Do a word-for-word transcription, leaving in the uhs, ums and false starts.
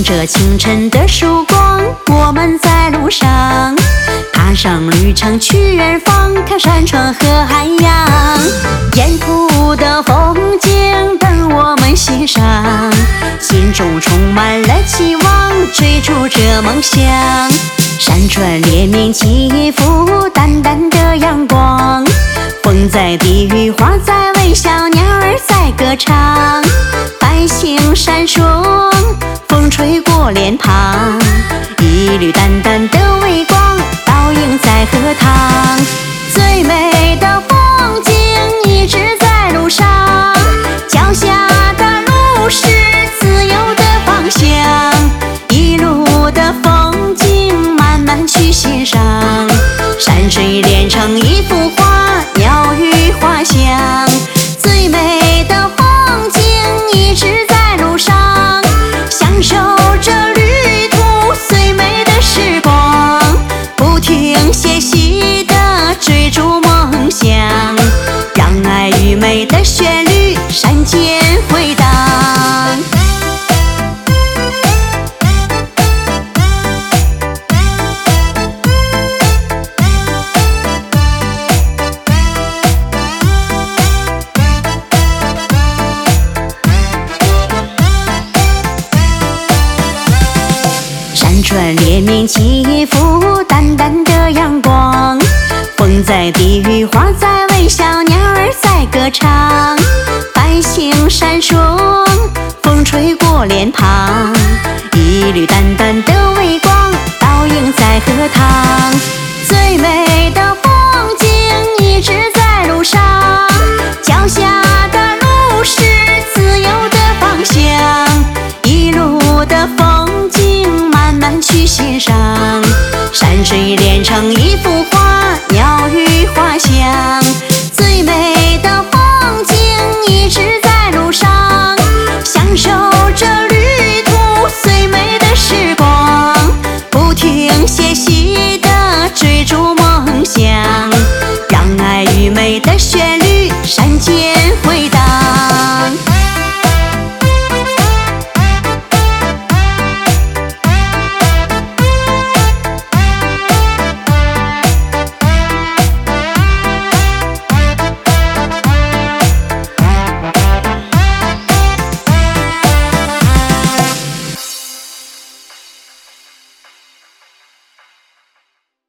着清晨的曙光，我们在路上，踏上旅程去远方，看山川和海洋，沿途的风景等我们欣赏，心中充满了期望，追逐着梦想。山川连绵起伏，淡淡的阳光，风在低语，花在微笑，鸟儿在歌唱，繁星闪烁，风吹过脸庞，一缕淡淡的微光，倒映在荷塘。最美的风景一直在路上，脚下的路是自由的方向，一路的风景慢慢去欣赏，山水连成一幅画，鸟语花香。最美的风景一直在路上，享受着旅途最美的时光，不停歇息地追逐梦想，让爱与美的旋律山间回荡。山川连绵起伏，淡淡的阳光，风在低语，花在微笑，鸟儿在歌唱，